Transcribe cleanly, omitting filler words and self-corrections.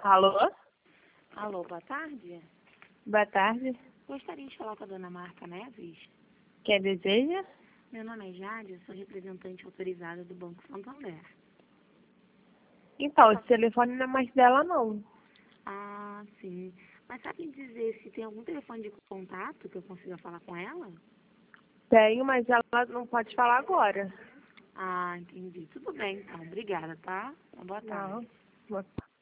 Alô? Alô, boa tarde. Boa tarde. Gostaria de falar com a dona Marta Neves. Quem deseja? Meu nome é Jade, sou representante autorizada do Banco Santander. Então, esse telefone não é mais dela, não. Ah, sim. Mas sabe me dizer se tem algum telefone de contato que eu consiga falar com ela? Tenho, mas ela não pode falar agora. Ah, entendi. Tudo bem, então. Obrigada, tá? Uma boa tarde. Não.